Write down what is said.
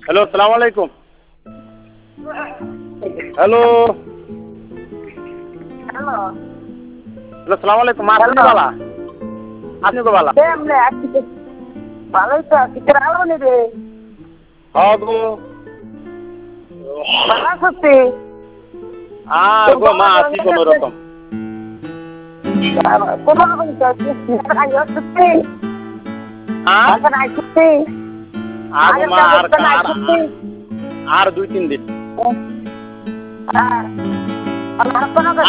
Hello, আসসালামু আলাইকুম। Hello, hello hello, আসসালামু আলাইকুম। মা আপনি হ্যালো বালা, আপনি গো বালা। কেমনে আছি ভালোই তো আছি তোর আলো নি রে হ্যাঁ গো। ভালো আছিস তুই? আর তোর গো মা গলা আছি ভেঙে কোন গেছে রকম। কোনো রকম সত্যি আর এখন আইসি আগো আগের মা কাজের আর তো আর আইসি আর 2-3 দিন। হ্যাঁ আর কোনো